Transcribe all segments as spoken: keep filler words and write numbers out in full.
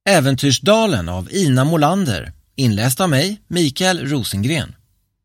Äventyrsdalen av Ina Molander, inläst av mig, Mikael Rosengren.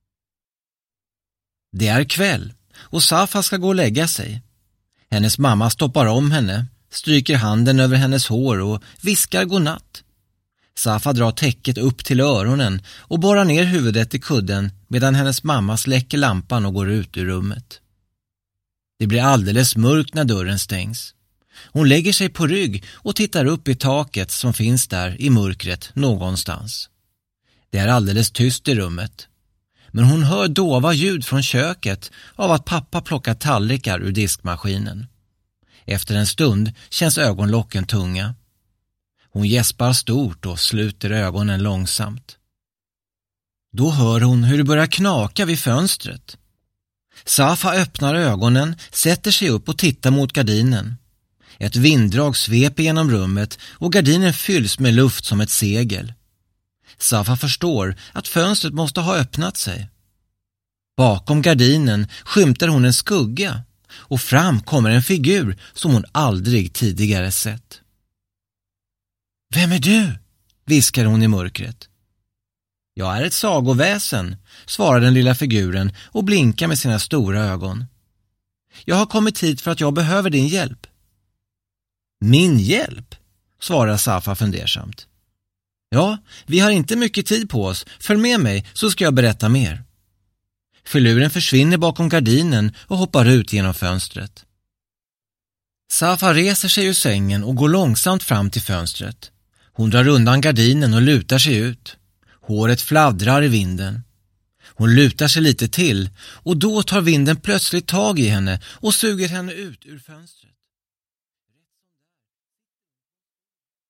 Det är kväll och Safa ska gå och lägga sig. Hennes mamma stoppar om henne, stryker handen över hennes hår och viskar godnatt. Safa drar täcket upp till öronen och borrar ner huvudet i kudden medan hennes mamma släcker lampan och går ut ur rummet. Det blir alldeles mörkt när dörren stängs. Hon lägger sig på rygg och tittar upp i taket som finns där i mörkret någonstans. Det är alldeles tyst i rummet. Men hon hör dova ljud från köket av att pappa plockar tallrikar ur diskmaskinen. Efter en stund känns ögonlocken tunga. Hon gäspar stort och sluter ögonen långsamt. Då hör hon hur det börjar knaka vid fönstret. Safa öppnar ögonen, sätter sig upp och tittar mot gardinen. Ett vinddrag sveper genom rummet och gardinen fylls med luft som ett segel. Safa förstår att fönstret måste ha öppnat sig. Bakom gardinen skymtar hon en skugga och fram kommer en figur som hon aldrig tidigare sett. Vem är du? Viskar hon i mörkret. Jag är ett sagoväsen, svarar den lilla figuren och blinkar med sina stora ögon. Jag har kommit hit för att jag behöver din hjälp. Min hjälp? Svarar Safa fundersamt. Ja, vi har inte mycket tid på oss. Följ med mig så ska jag berätta mer. Filuren försvinner bakom gardinen och hoppar ut genom fönstret. Safa reser sig ur sängen och går långsamt fram till fönstret. Hon drar undan gardinen och lutar sig ut. Håret fladdrar i vinden. Hon lutar sig lite till och då tar vinden plötsligt tag i henne och suger henne ut ur fönstret.